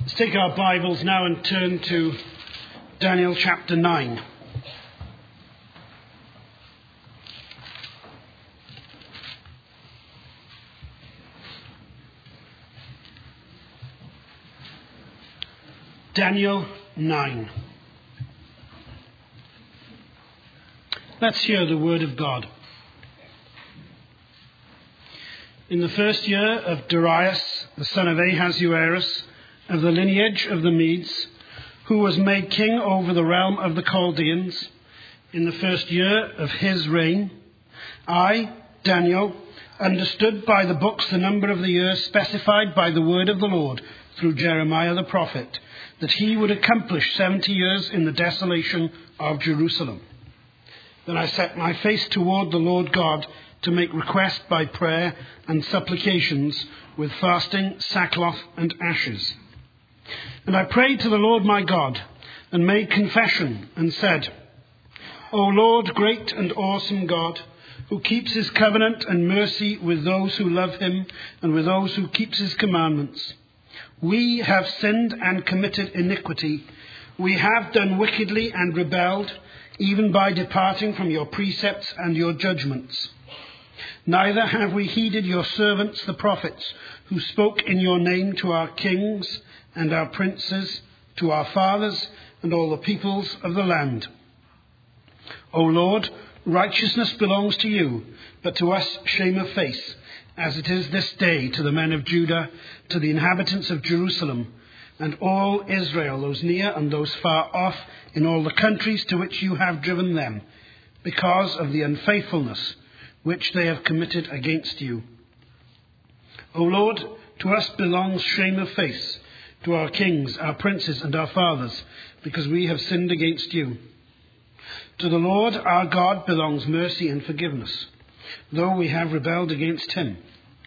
Let's take our Bibles now and turn to Daniel chapter 9. Daniel 9. Let's hear the word of God. In the first year of Darius, the son of Ahasuerus, of the lineage of the Medes, who was made king over the realm of the Chaldeans, in the first year of his reign, I, Daniel, understood by the books the number of the years specified by the word of the Lord through Jeremiah the prophet, that he would accomplish 70 years in the desolation of Jerusalem. Then I set my face toward the Lord God to make request by prayer and supplications with fasting, sackcloth, and ashes. And I prayed to the Lord my God and made confession and said, O Lord, great and awesome God, who keeps his covenant and mercy with those who love him and with those who keep his commandments. We have sinned and committed iniquity. We have done wickedly and rebelled, even by departing from your precepts and your judgments. Neither have we heeded your servants, the prophets, who spoke in your name to our kings and our princes, to our fathers and all the peoples of the land. O Lord, righteousness belongs to you, but to us shame of face, as it is this day to the men of Judah, to the inhabitants of Jerusalem, and all Israel, those near and those far off, in all the countries to which you have driven them, because of the unfaithfulness which they have committed against you. O Lord, to us belongs shame of face, to our kings, our princes, and our fathers, because we have sinned against you. To the Lord our God belongs mercy and forgiveness, though we have rebelled against him.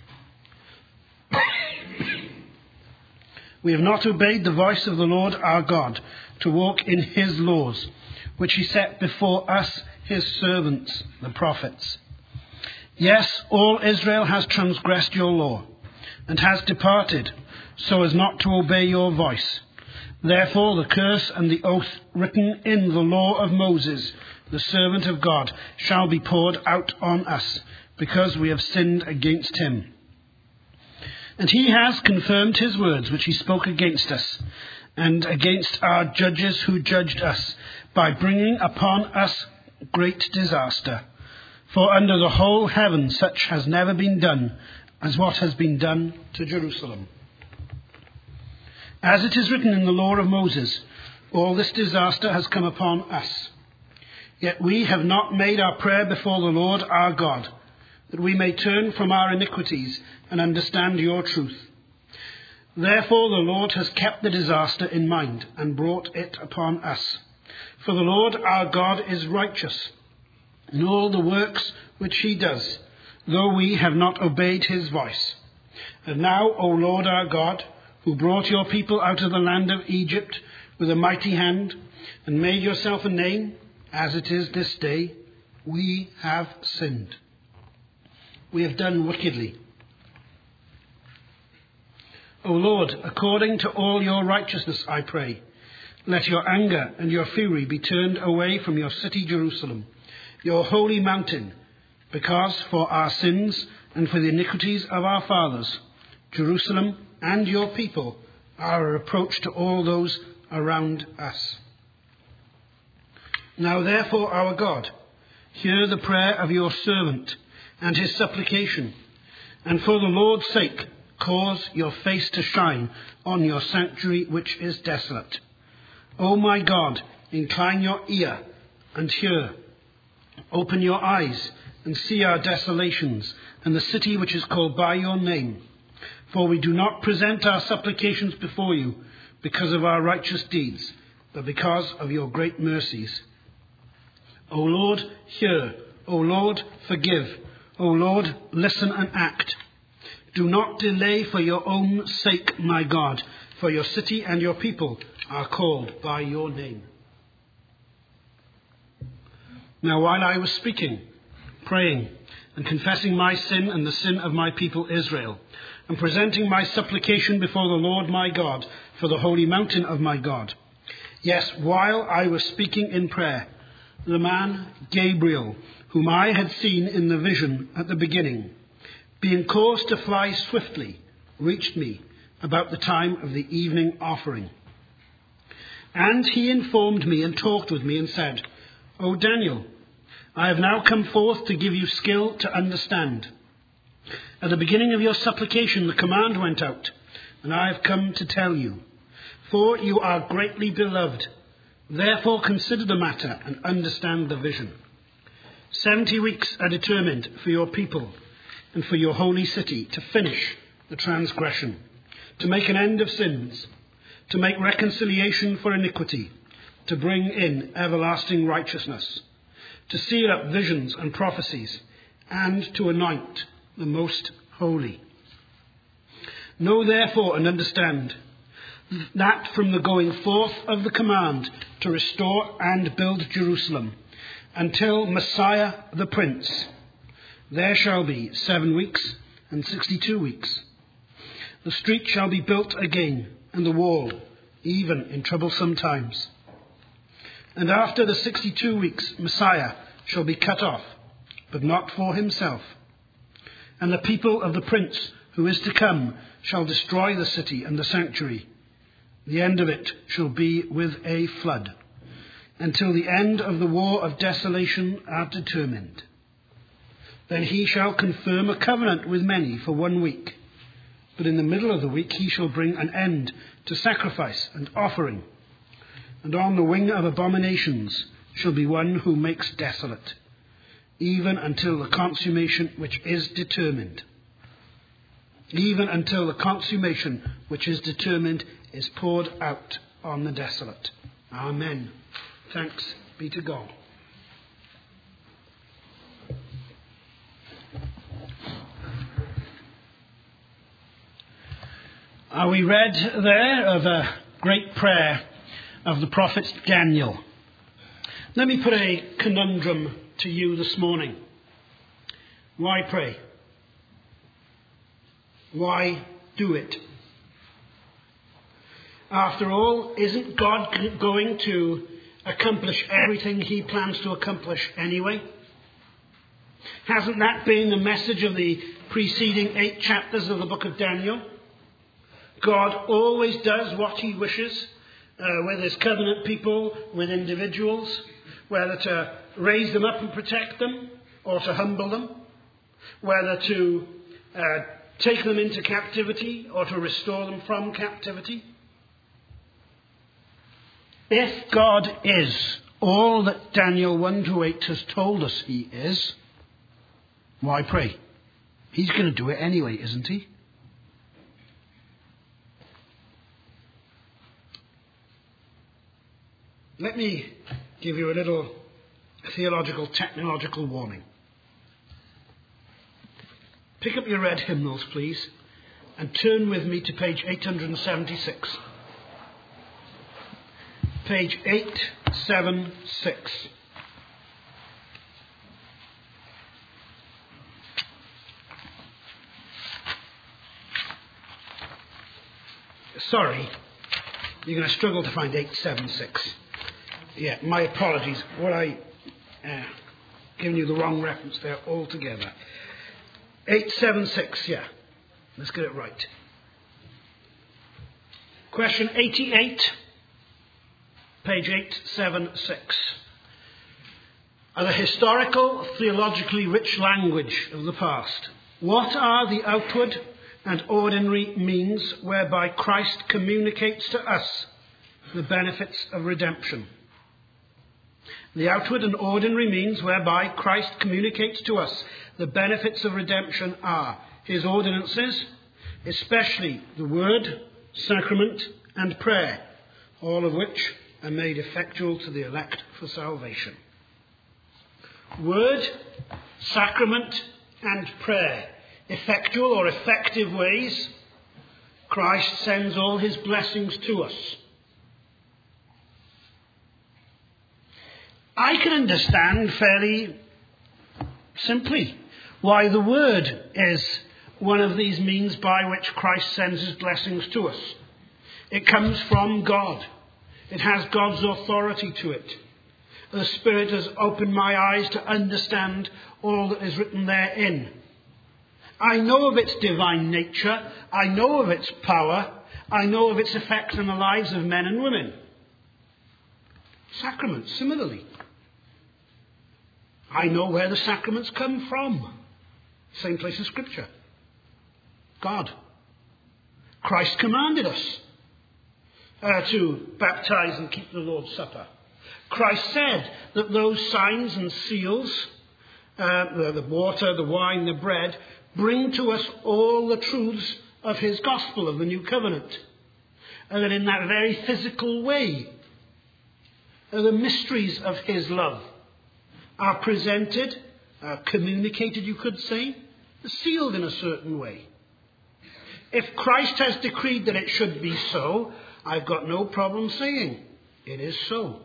We have not obeyed the voice of the Lord our God to walk in his laws, which he set before us, his servants, the prophets. Yes, all Israel has transgressed your law, and has departed, so as not to obey your voice. Therefore the curse and the oath written in the law of Moses, the servant of God, shall be poured out on us, because we have sinned against him. And he has confirmed his words which he spoke against us, and against our judges who judged us, by bringing upon us great disaster. For under the whole heaven such has never been done as what has been done to Jerusalem. As it is written in the law of Moses, all this disaster has come upon us. Yet we have not made our prayer before the Lord our God, that we may turn from our iniquities and understand your truth. Therefore the Lord has kept the disaster in mind and brought it upon us. For the Lord our God is righteous in all the works which he does, though we have not obeyed his voice. And now, O Lord our God, who brought your people out of the land of Egypt with a mighty hand, and made yourself a name, as it is this day, we have sinned. We have done wickedly. O Lord, according to all your righteousness, I pray, let your anger and your fury be turned away from your city Jerusalem, your holy mountain, because for our sins and for the iniquities of our fathers, Jerusalem and your people are a reproach to all those around us. Now therefore, our God, hear the prayer of your servant and his supplication, and for the Lord's sake cause your face to shine on your sanctuary which is desolate. O my God, incline your ear and hear. Open your eyes and see our desolations and the city which is called by your name. For we do not present our supplications before you because of our righteous deeds, but because of your great mercies. O Lord, hear. O Lord, forgive. O Lord, listen and act. Do not delay for your own sake, my God, for your city and your people are called by your name. Now while I was speaking, praying, and confessing my sin and the sin of my people Israel, and presenting my supplication before the Lord my God for the holy mountain of my God. Yes, while I was speaking in prayer, the man Gabriel, whom I had seen in the vision at the beginning, being caused to fly swiftly, reached me about the time of the evening offering. And he informed me and talked with me and said, O Daniel, I have now come forth to give you skill to understand. At the beginning of your supplication the command went out, and I have come to tell you. For you are greatly beloved. Therefore consider the matter and understand the vision. 70 weeks are determined for your people and for your holy city to finish the transgression, to make an end of sins, to make reconciliation for iniquity, to bring in everlasting righteousness, to seal up visions and prophecies, and to anoint the most holy. Know therefore and understand that from the going forth of the command to restore and build Jerusalem until Messiah the Prince, there shall be 7 weeks and 62 weeks. The street shall be built again, and the wall, even in troublesome times. And after the 62 weeks, Messiah shall be cut off, but not for himself. And the people of the prince who is to come shall destroy the city and the sanctuary. The end of it shall be with a flood, until the end of the war of desolation are determined. Then he shall confirm a covenant with many for 1 week. But in the middle of the week he shall bring an end to sacrifice and offering. And on the wing of abominations shall be one who makes desolate, even until the consummation which is determined. Even until the consummation which is determined is poured out on the desolate. Amen. Thanks be to God. We read there of a great prayer of the prophet Daniel. Let me put a conundrum to you this morning. Why pray? Why do it? After all, isn't God going to accomplish everything he plans to accomplish anyway? Hasn't that been the message of the preceding 8 chapters of the book of Daniel? God always does what he wishes with his covenant people, with individuals, whether to raise them up and protect them or to humble them, whether to take them into captivity or to restore them from captivity. If God is all that Daniel 1-8 has told us he is, why pray? He's going to do it anyway, isn't he? Let me give you a little theological, technological warning. Pick up your red hymnals, please, and turn with me to page 876. Page 876. Sorry, you're going to struggle to find 876. Yeah, my apologies. What I given you the wrong reference there altogether. 876, yeah. Let's get it right. Question 88, page 876. The historical, theologically rich language of the past. What are the outward and ordinary means whereby Christ communicates to us the benefits of redemption? The outward and ordinary means whereby Christ communicates to us the benefits of redemption are his ordinances, especially the word, sacrament, and prayer, all of which are made effectual to the elect for salvation. Word, sacrament, and prayer, effectual or effective ways Christ sends all his blessings to us. I can understand fairly simply why the word is one of these means by which Christ sends his blessings to us. It comes from God. It has God's authority to it. The Spirit has opened my eyes to understand all that is written therein. I know of its divine nature. I know of its power. I know of its effects in the lives of men and women. Sacraments, similarly. I know where the sacraments come from. Same place as Scripture. God. Christ commanded us to baptize and keep the Lord's Supper. Christ said that those signs and seals, the water, the wine, the bread, bring to us all the truths of his gospel, of the new covenant. And that in that very physical way, the mysteries of his love are presented, communicated, you could say, sealed in a certain way. If Christ has decreed that it should be so, I've got no problem saying it is so.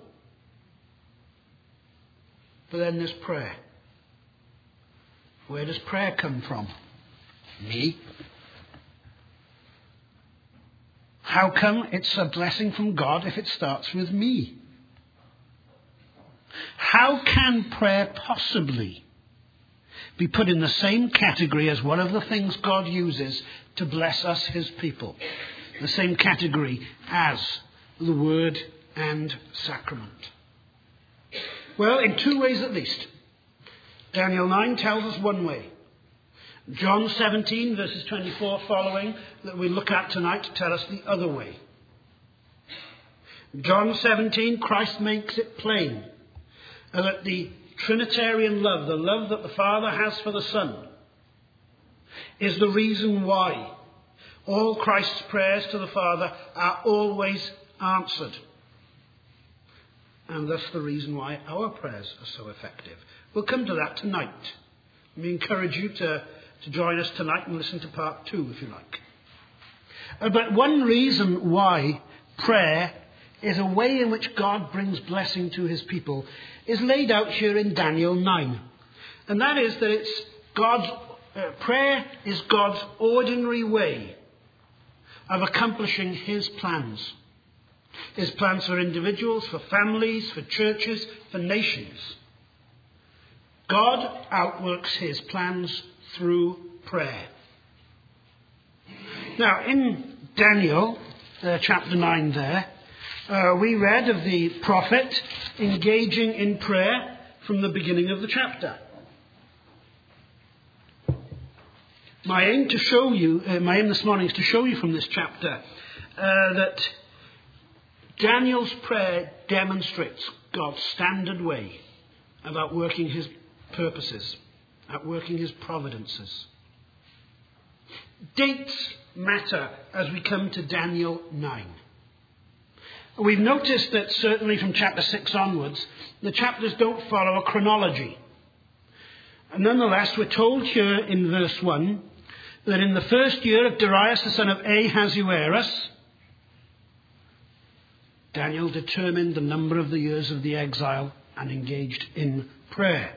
But then there's prayer. Where does prayer come from? Me. How come it's a blessing from God if it starts with me? How can prayer possibly be put in the same category as one of the things God uses to bless us, his people? The same category as the word and sacrament. Well, in two ways at least. Daniel 9 tells us one way. John 17, verses 24 following, that we look at tonight, tell us the other way. John 17, Christ makes it plain that the Trinitarian love, the love that the Father has for the Son, is the reason why all Christ's prayers to the Father are always answered. And thus the reason why our prayers are so effective. We'll come to that tonight. We encourage you to join us tonight and listen to part 2 if you like. But one reason why prayer is a way in which God brings blessing to his people is laid out here in Daniel 9. And that is that it's prayer is God's ordinary way of accomplishing his plans. His plans for individuals, for families, for churches, for nations. God outworks his plans through prayer. Now, in Daniel, chapter 9 there, we read of the prophet engaging in prayer from the beginning of the chapter. My aim this morning is to show you from this chapter that Daniel's prayer demonstrates God's standard way of outworking his purposes, outworking his providences. Dates matter as we come to Daniel 9. We've noticed that certainly from chapter 6 onwards, the chapters don't follow a chronology. And nonetheless, we're told here in verse 1 that in the first year of Darius the son of Ahasuerus, Daniel determined the number of the years of the exile and engaged in prayer.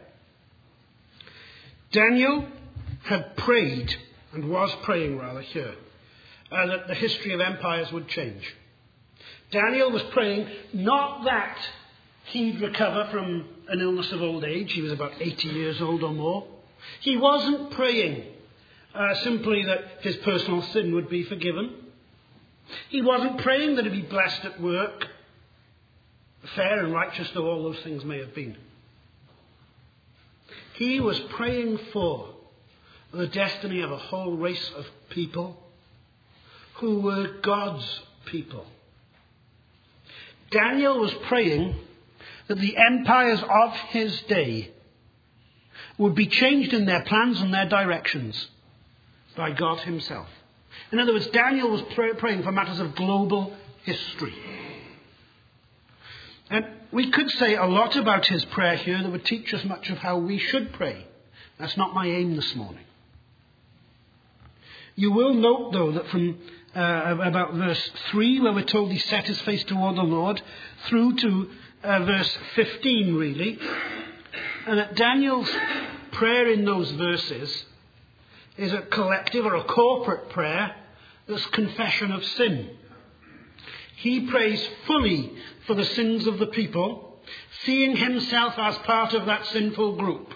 Daniel had prayed, and was praying rather here, that the history of empires would change. Daniel was praying not that he'd recover from an illness of old age. He was about 80 years old or more. He wasn't praying simply that his personal sin would be forgiven. He wasn't praying that he'd be blessed at work, fair and righteous though all those things may have been. He was praying for the destiny of a whole race of people who were God's people. Daniel was praying that the empires of his day would be changed in their plans and their directions by God himself. In other words, Daniel was praying for matters of global history. And we could say a lot about his prayer here that would teach us much of how we should pray. That's not my aim this morning. You will note, though, that from about verse 3, where we're told he set his face toward the Lord, through to verse 15, really, and that Daniel's prayer in those verses is a collective or a corporate prayer that's confession of sin. He prays fully for the sins of the people, seeing himself as part of that sinful group.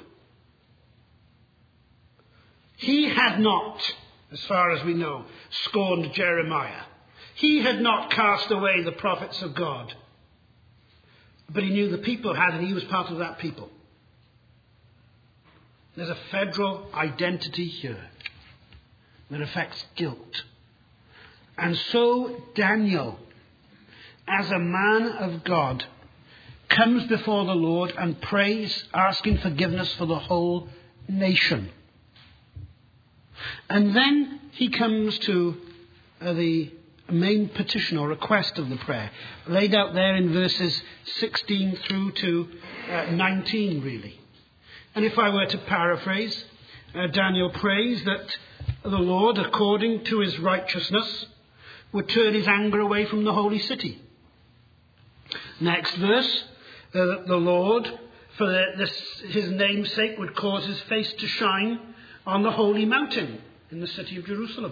He had not, as far as we know, scorned Jeremiah. He had not cast away the prophets of God. But he knew the people had, and he was part of that people. There's a federal identity here that affects guilt. And so Daniel, as a man of God, comes before the Lord and prays, asking forgiveness for the whole nation. And then he comes to the main petition or request of the prayer, laid out there in verses 16 through to 19, really. And if I were to paraphrase, Daniel prays that the Lord, according to his righteousness, would turn his anger away from the holy city. Next verse, that the Lord, for his name's sake, would cause his face to shine on the holy mountain in the city of Jerusalem.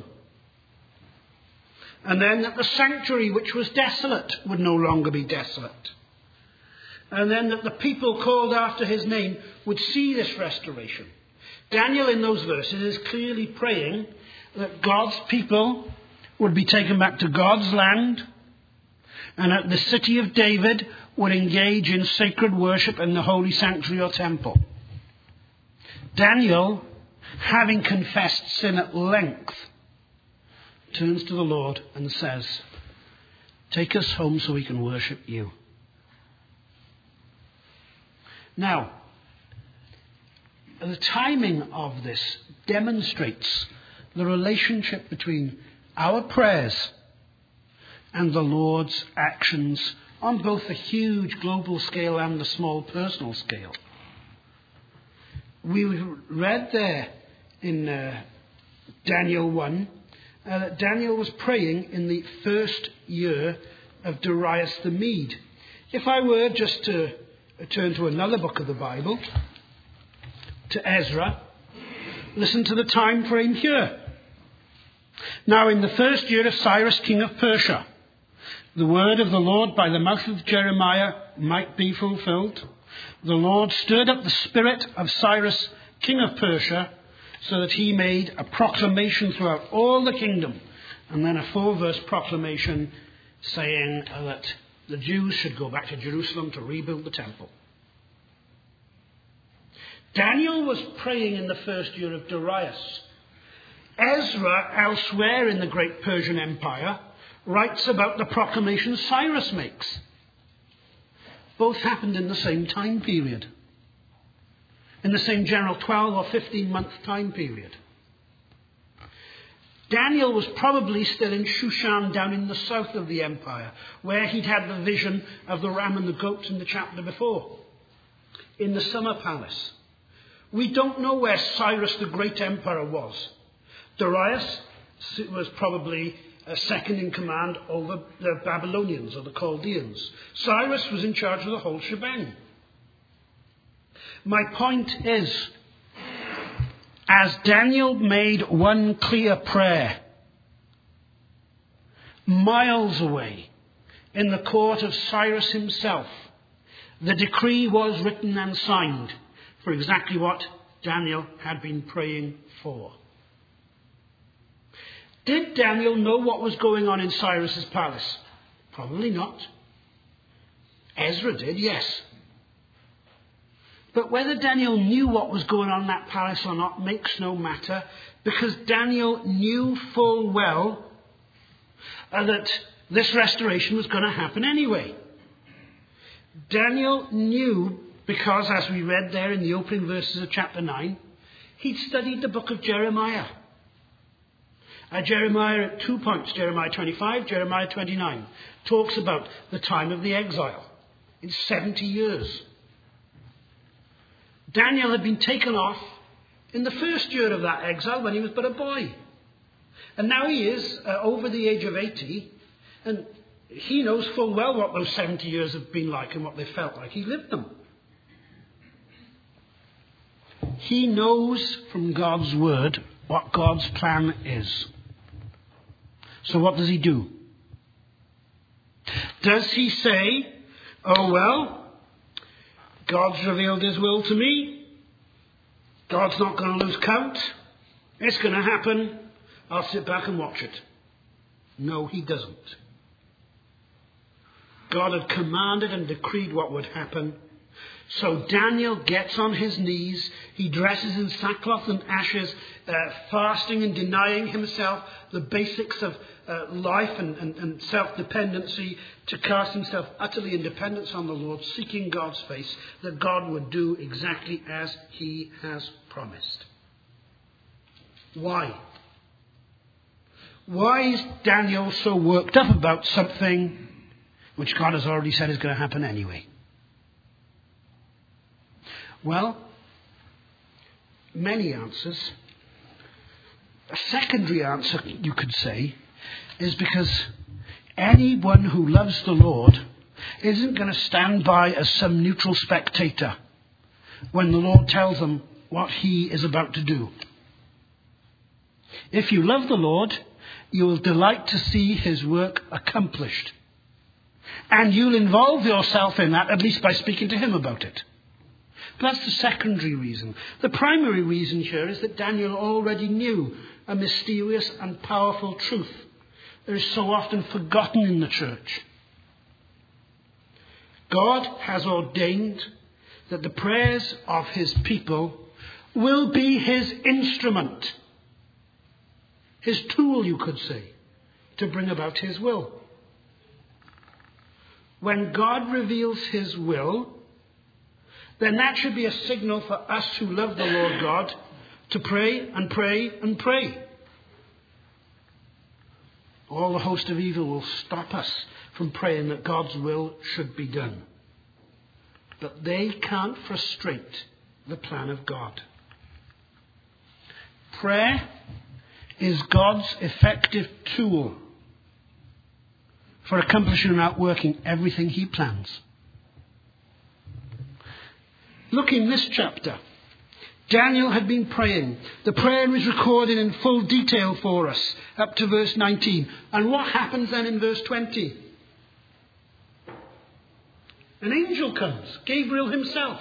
And then that the sanctuary, which was desolate, would no longer be desolate. And then that the people called after his name would see this restoration. Daniel, in those verses, is clearly praying that God's people would be taken back to God's land, and that the city of David would engage in sacred worship in the holy sanctuary or temple. Daniel, having confessed sin at length, turns to the Lord and says, "Take us home so we can worship you." Now, the timing of this demonstrates the relationship between our prayers and the Lord's actions on both the huge global scale and the small personal scale. We read there in Daniel 1 that Daniel was praying in the first year of Darius the Mede. If I were just to turn to another book of the Bible, to Ezra, listen to the time frame here. Now in the first year of Cyrus, king of Persia, the word of the Lord by the mouth of Jeremiah might be fulfilled. The Lord stirred up the spirit of Cyrus, king of Persia, so that he made a proclamation throughout all the kingdom, and then a 4-verse proclamation saying that the Jews should go back to Jerusalem to rebuild the temple. Daniel was praying in the first year of Darius. Ezra, elsewhere in the great Persian Empire, writes about the proclamation Cyrus makes. Both happened in the same time period, in the same general 12 or 15-month time period. Daniel was probably still in Shushan, down in the south of the empire, where he'd had the vision of the ram and the goats in the chapter before, in the summer palace. We don't know where Cyrus the great emperor was. Darius was probably second in command over the Babylonians or the Chaldeans. Cyrus was in charge of the whole shebang. My point is, as Daniel made one clear prayer, miles away in the court of Cyrus himself, the decree was written and signed for exactly what Daniel had been praying for. Did Daniel know what was going on in Cyrus's palace? Probably not. Ezra did, yes. But whether Daniel knew what was going on in that palace or not makes no matter, because Daniel knew full well that this restoration was going to happen anyway. Daniel knew because, as we read there in the opening verses of chapter 9, he'd studied the book of Jeremiah. Jeremiah at 2 points, Jeremiah 25, Jeremiah 29, talks about the time of the exile. It's 70 years. Daniel had been taken off in the first year of that exile when he was but a boy. And now he is over the age of 80, and he knows full well what those 70 years have been like and what they felt like. He lived them. He knows from God's word what God's plan is. So what does he do? Does he say, oh well, God's revealed his will to me. God's not going to lose count. It's going to happen. I'll sit back and watch it. No, he doesn't. God had commanded and decreed what would happen. So Daniel gets on his knees. He dresses in sackcloth and ashes, fasting and denying himself the basics of life and self-dependency, to cast himself utterly in dependence on the Lord, seeking God's face, that God would do exactly as he has promised. Why? Why is Daniel so worked up about something which God has already said is going to happen anyway? Well, many answers. A secondary answer, you could say, is because anyone who loves the Lord isn't going to stand by as some neutral spectator when the Lord tells them what he is about to do. If you love the Lord, you will delight to see his work accomplished. And you'll involve yourself in that, at least by speaking to him about it. But that's the secondary reason. The primary reason here is that Daniel already knew a mysterious and powerful truth that is so often forgotten in the church. God has ordained that the prayers of his people will be his instrument, his tool, you could say, to bring about his will. When God reveals his will, then that should be a signal for us who love the Lord God to pray and pray and pray. All the host of evil will stop us from praying that God's will should be done. But they can't frustrate the plan of God. Prayer is God's effective tool for accomplishing and outworking everything he plans. Look in this chapter. Daniel had been praying. The prayer is recorded in full detail for us up to verse 19. And what happens then in verse 20? An angel comes, Gabriel himself.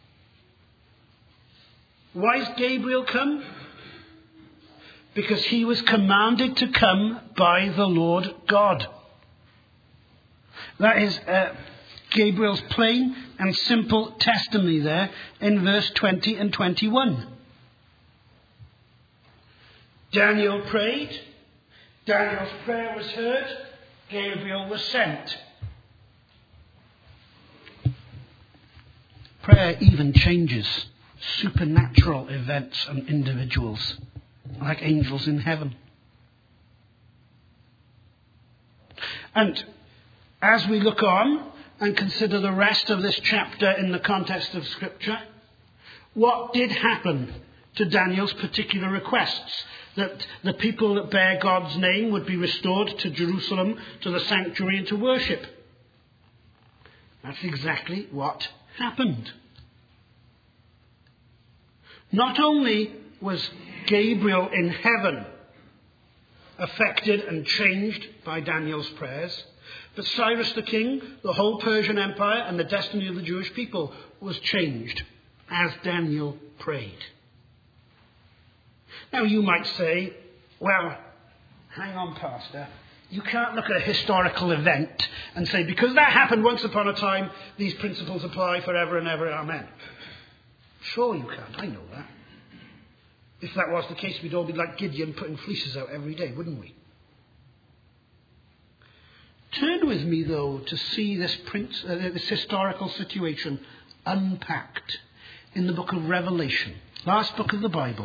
Why has Gabriel come? Because he was commanded to come by the Lord God. That is Gabriel's plain and simple testimony there in verse 20 and 21. Daniel prayed. Daniel's prayer was heard. Gabriel was sent. Prayer even changes supernatural events and individuals, like angels in heaven. And as we look on and consider the rest of this chapter in the context of Scripture, what did happen to Daniel's particular requests? That the people that bear God's name would be restored to Jerusalem, to the sanctuary, and to worship. That's exactly what happened. Not only was Gabriel in heaven affected and changed by Daniel's prayers, but Cyrus the king, the whole Persian Empire, and the destiny of the Jewish people was changed as Daniel prayed. Now you might say, well, hang on, Pastor. You can't look at a historical event and say, because that happened once upon a time, these principles apply forever and ever, amen. Sure you can, I know that. If that was the case, we'd all be like Gideon putting fleeces out every day, wouldn't we? Turn with me, though, to see this historical situation unpacked in the book of Revelation, last book of the Bible.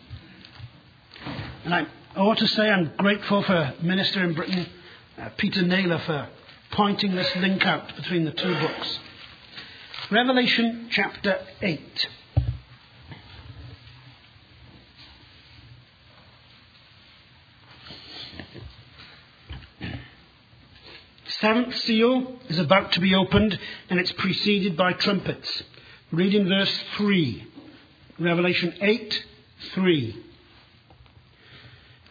And I ought to say I'm grateful for Minister in Britain, Peter Naylor, for pointing this link out between the two books. Revelation chapter 8. Seventh seal is about to be opened, and it's preceded by trumpets. Read in verse 3. Revelation 8, 3.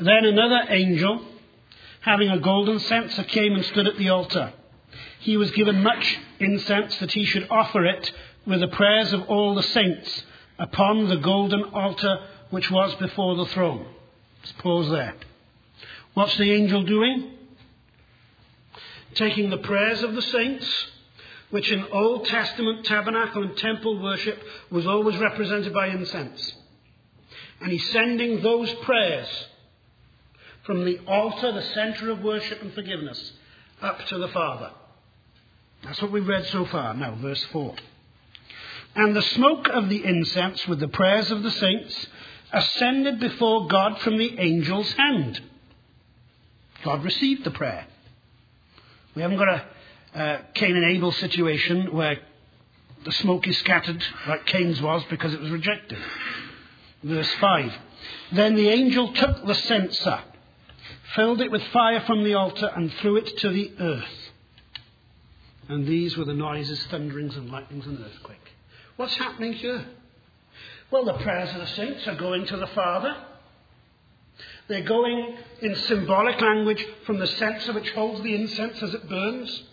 Then another angel, having a golden censer, came and stood at the altar. He was given much incense that he should offer it with the prayers of all the saints upon the golden altar which was before the throne. Let's pause there. What's the angel doing? Taking the prayers of the saints, which in Old Testament tabernacle and temple worship was always represented by incense. And he's sending those prayers from the altar, the centre of worship and forgiveness, up to the Father. That's what we've read so far. Now, verse 4. And the smoke of the incense with the prayers of the saints ascended before God from the angel's hand. God received the prayer. We haven't got a Cain and Abel situation where the smoke is scattered like Cain's was because it was rejected. Verse 5. Then the angel took the censer, filled it with fire from the altar, and threw it to the earth. And these were the noises, thunderings and lightnings and earthquake. What's happening here? Well, the prayers of the saints are going to the Father. They're going in symbolic language from the censer which holds the incense as it burns.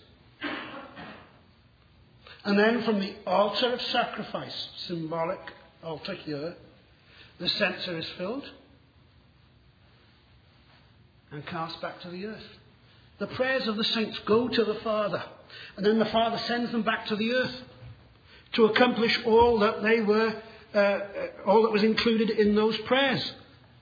And then from the altar of sacrifice, symbolic altar here, the censer is filled and cast back to the earth. The prayers of the saints go to the Father, and then the Father sends them back to the earth to accomplish all that they were, all that was included in those prayers.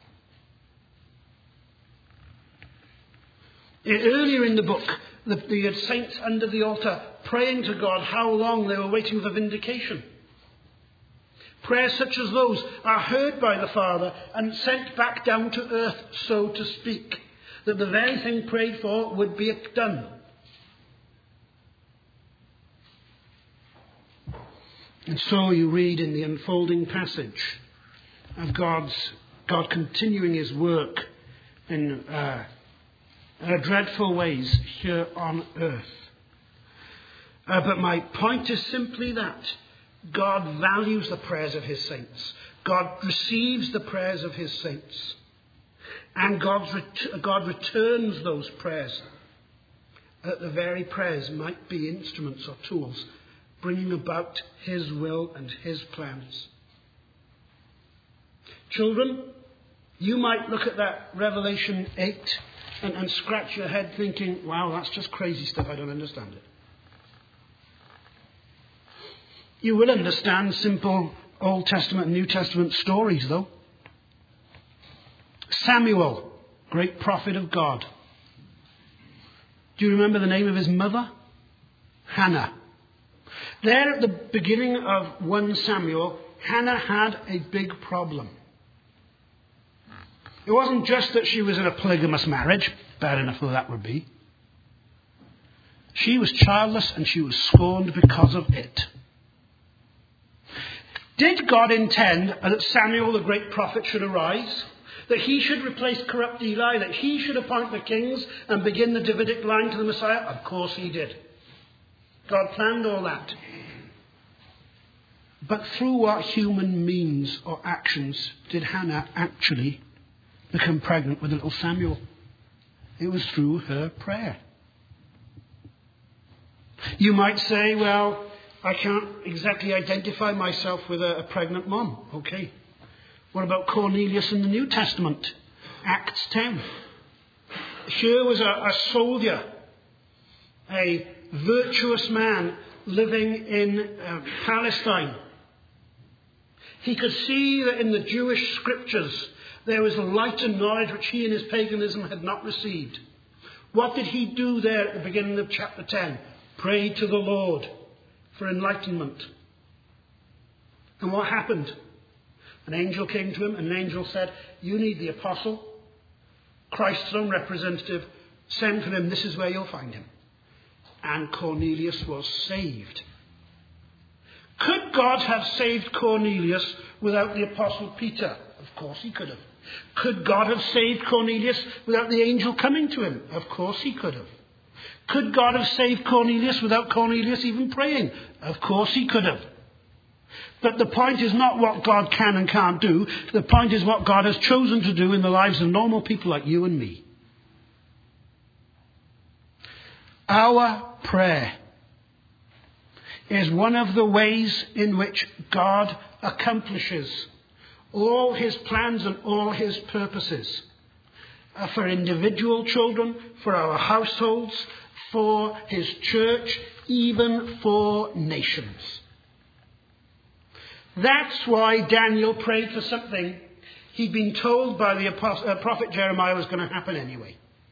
Earlier in the book, the saints under the altar praying to God how long they were waiting for vindication. Prayers such as those are heard by the Father and sent back down to earth, so to speak, that the very thing prayed for would be done. And so you read in the unfolding passage of God continuing his work in dreadful ways here on earth. But my point is simply that God values the prayers of his saints. God receives the prayers of his saints. And God returns those prayers. That the very prayers might be instruments or tools bringing about his will and his plans. Children, you might look at that Revelation 8 and scratch your head thinking, wow, that's just crazy stuff, I don't understand it. You will understand simple Old Testament and New Testament stories, though. Samuel, great prophet of God. Do you remember the name of his mother? Hannah. There at the beginning of 1 Samuel, Hannah had a big problem. It wasn't just that she was in a polygamous marriage, bad enough though that would be. She was childless and she was scorned because of it. Did God intend that Samuel, the great prophet, should arise? That he should replace corrupt Eli? That he should appoint the kings and begin the Davidic line to the Messiah? Of course he did. God planned all that. But through what human means or actions did Hannah actually become pregnant with little Samuel? It was through her prayer. You might say, well, I can't exactly identify myself with a pregnant mom. Okay. What about Cornelius in the New Testament? Acts 10. Here was a soldier, a virtuous man living in Palestine. He could see that in the Jewish scriptures there was a light and knowledge which he in his paganism had not received. What did he do there at the beginning of chapter 10? Pray to the Lord for enlightenment. And what happened? An angel came to him and an angel said, you need the apostle, Christ's own representative, send for him, this is where you'll find him. And Cornelius was saved. Could God have saved Cornelius without the apostle Peter? Of course he could have. Could God have saved Cornelius without the angel coming to him? Of course he could have. Could God have saved Cornelius without Cornelius even praying? Of course he could have. But the point is not what God can and can't do. The point is what God has chosen to do in the lives of normal people like you and me. Our prayer is one of the ways in which God accomplishes all his plans and all his purposes for individual children, for our households, for his church, even for nations. That's why Daniel prayed for something he'd been told by the prophet Jeremiah was going to happen anyway.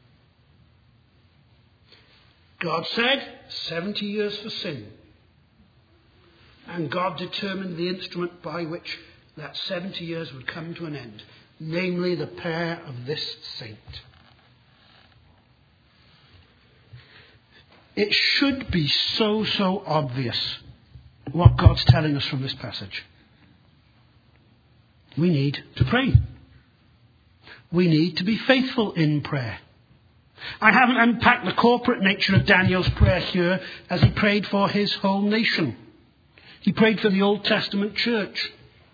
God said 70 years for sin. And God determined the instrument by which that 70 years would come to an end, namely the prayer of this saint. It should be so obvious what God's telling us from this passage. We need to pray. We need to be faithful in prayer. I haven't unpacked the corporate nature of Daniel's prayer here as he prayed for his whole nation. He prayed for the Old Testament church.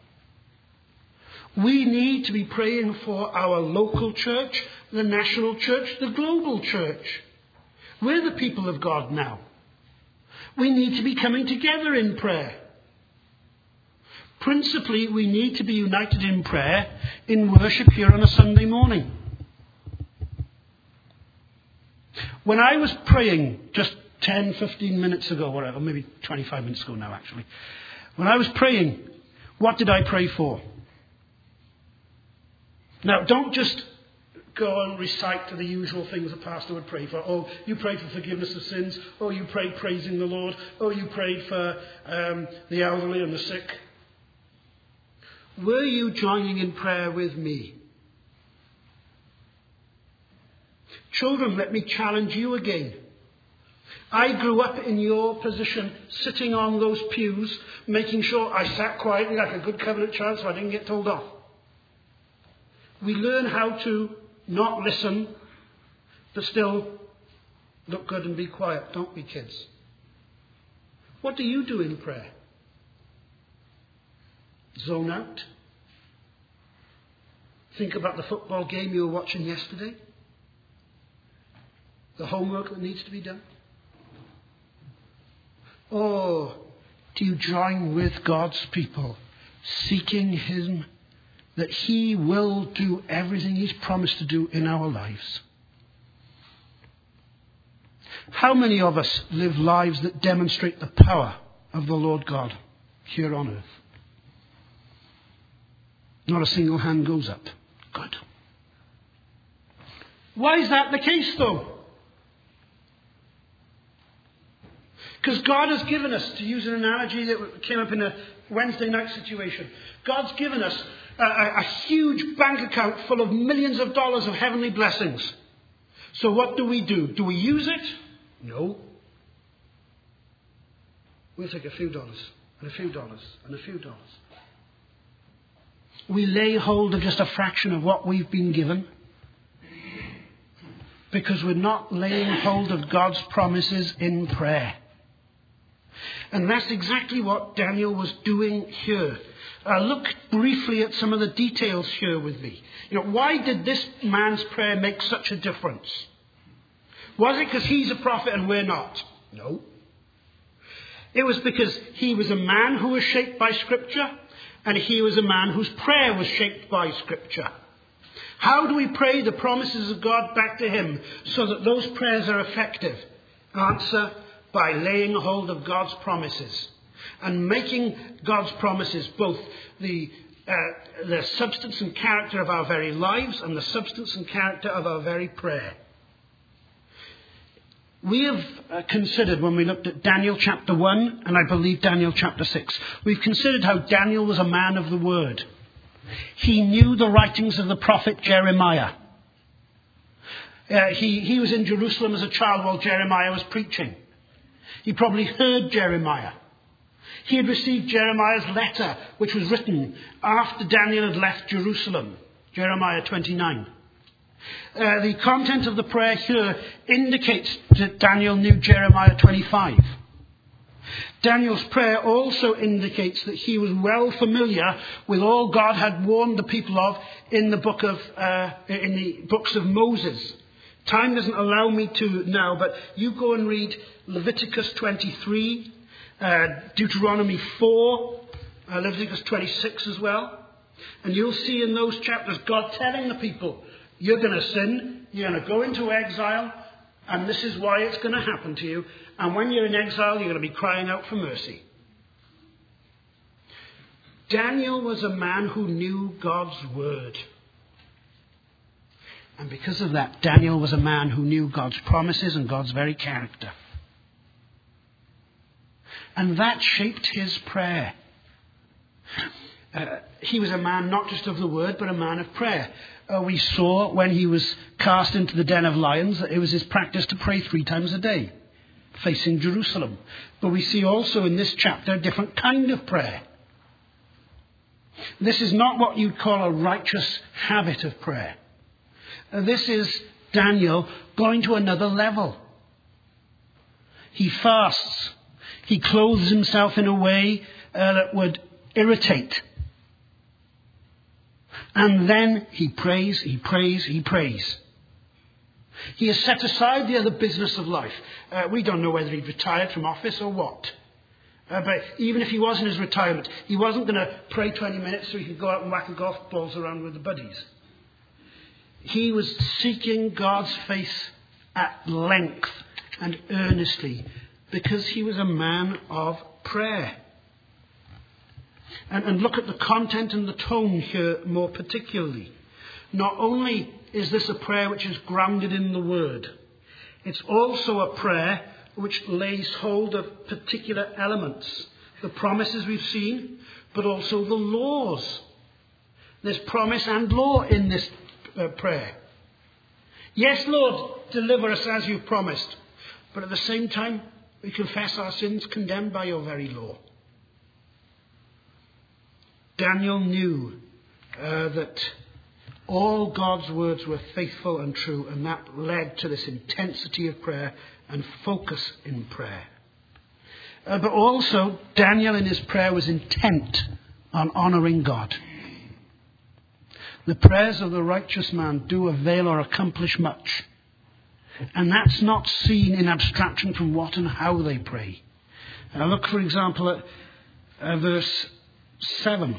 We need to be praying for our local church, the national church, the global church. We're the people of God now. We need to be coming together in prayer. Principally, we need to be united in prayer in worship here on a Sunday morning. When I was praying just 10, 15 minutes ago, or maybe 25 minutes ago now actually, when I was praying, what did I pray for? Now, don't just go and recite the usual things a pastor would pray for. Oh, you prayed for forgiveness of sins. Oh, you prayed praising the Lord. Oh, you prayed for the elderly and the sick. Were you joining in prayer with me? Children, let me challenge you again. I grew up in your position, sitting on those pews, making sure I sat quietly like a good covenant child so I didn't get told off. We learn how to not listen, but still look good and be quiet, don't we, kids? What do you do in prayer? Zone out? Think about the football game you were watching yesterday? The homework that needs to be done? Or do you join with God's people, seeking him, that he will do everything he's promised to do in our lives? How many of us live lives that demonstrate the power of the Lord God here on earth? Not a single hand goes up. Good. Why is that the case, though? Because God has given us, to use an analogy that came up in a Wednesday night situation, God's given us a huge bank account full of millions of dollars of heavenly blessings. So what do? Do we use it? No. We'll take a few dollars, and a few dollars, and a few dollars. We lay hold of just a fraction of what we've been given because we're not laying hold of God's promises in prayer. And that's exactly what Daniel was doing here. Look briefly at some of the details here with me. Why did this man's prayer make such a difference? Was it because he's a prophet and we're not? No. It was because he was a man who was shaped by Scripture, and he was a man whose prayer was shaped by Scripture. How do we pray the promises of God back to him so that those prayers are effective? Answer: by laying hold of God's promises and making God's promises both the substance and character of our very lives and the substance and character of our very prayer. We have considered, when we looked at Daniel chapter 1 and I believe Daniel chapter 6, we've considered how Daniel was a man of the word. He knew the writings of the prophet Jeremiah. He was in Jerusalem as a child while Jeremiah was preaching. He probably heard Jeremiah. He had received Jeremiah's letter, which was written after Daniel had left Jerusalem, Jeremiah 29. The content of the prayer here indicates that Daniel knew Jeremiah 25. Daniel's prayer also indicates that he was well familiar with all God had warned the people of in the books of Moses. Time doesn't allow me to now, but you go and read Leviticus 23, Deuteronomy 4, Leviticus 26 as well. And you'll see in those chapters God telling the people, you're going to sin, you're going to go into exile, and this is why it's going to happen to you. And when you're in exile, you're going to be crying out for mercy. Daniel was a man who knew God's word. And because of that, Daniel was a man who knew God's promises and God's very character. And that shaped his prayer. He was a man not just of the word, but a man of prayer. We saw when he was cast into the den of lions that it was his practice to pray 3 times a day, facing Jerusalem. But we see also in this chapter a different kind of prayer. This is not what you'd call a righteous habit of prayer. This is Daniel going to another level. He fasts. He clothes himself in a way that would irritate. And then he prays, he prays, he prays. He has set aside the other business of life. We don't know whether he'd retired from office or what. But even if he was in his retirement, he wasn't going to pray 20 minutes so he could go out and whack the golf balls around with the buddies. He was seeking God's face at length and earnestly because he was a man of prayer. And look at the content and the tone here more particularly. Not only is this a prayer which is grounded in the word, it's also a prayer which lays hold of particular elements. The promises we've seen, but also the laws. There's promise and law in this prayer. Yes, Lord, deliver us as you've promised. But at the same time, we confess our sins condemned by your very law. Daniel knew that all God's words were faithful and true, and that led to this intensity of prayer and focus in prayer. But also, Daniel in his prayer was intent on honouring God. The prayers of the righteous man do avail or accomplish much. And that's not seen in abstraction from what and how they pray. Look, for example, at verse 7.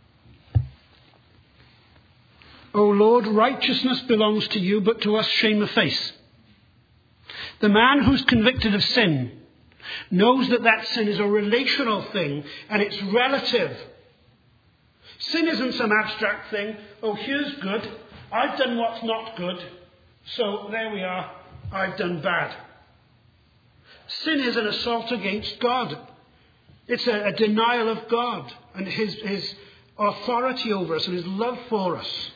O Lord, righteousness belongs to you, but to us shame of face. The man who's convicted of sin knows that that sin is a relational thing and it's relative. Sin isn't some abstract thing. Oh, here's good. I've done what's not good. So there we are. I've done bad. Sin is an assault against God. It's a denial of God and his authority over us and his love for us.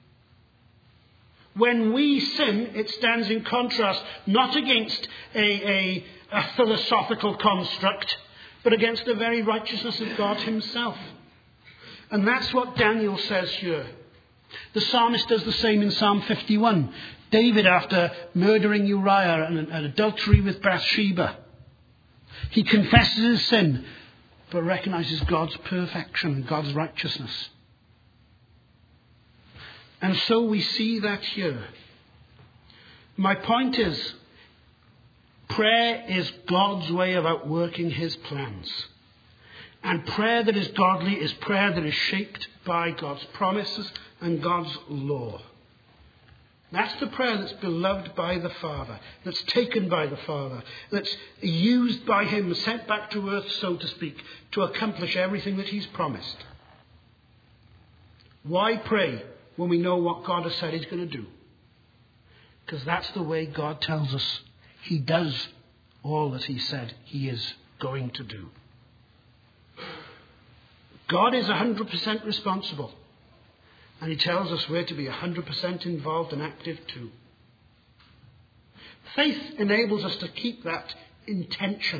When we sin, it stands in contrast not against a philosophical construct, but against the very righteousness of God himself. And that's what Daniel says here. The psalmist does the same in Psalm 51. David, after murdering Uriah and adultery with Bathsheba, he confesses his sin, but recognizes God's perfection and God's righteousness. And so we see that here. My point is, prayer is God's way of outworking his plans. And prayer that is godly is prayer that is shaped by God's promises and God's law. That's the prayer that's beloved by the Father, that's taken by the Father, that's used by him, sent back to earth, so to speak, to accomplish everything that he's promised. Why pray when we know what God has said he's going to do? Because that's the way God tells us he does all that he said he is going to do. God is 100% responsible. And he tells us we're to be 100% involved and active too. Faith enables us to keep that intention.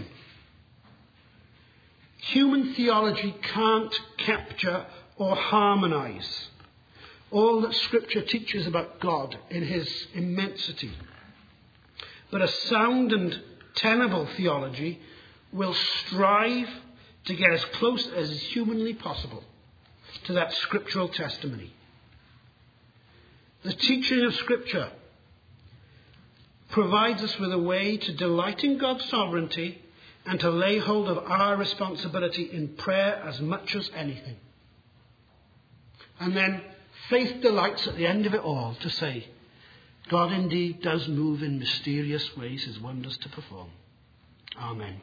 Human theology can't capture or harmonize all that Scripture teaches about God in his immensity. But a sound and tenable theology will strive to get as close as is humanly possible to that scriptural testimony. The teaching of Scripture provides us with a way to delight in God's sovereignty and to lay hold of our responsibility in prayer as much as anything. And then faith delights at the end of it all to say, God indeed does move in mysterious ways his wonders to perform. Amen.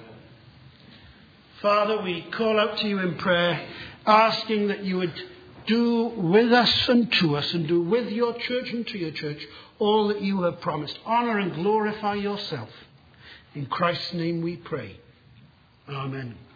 Father, we call out to you in prayer, asking that you would do with us and to us, and do with your church and to your church all that you have promised. Honour and glorify yourself. In Christ's name we pray. Amen.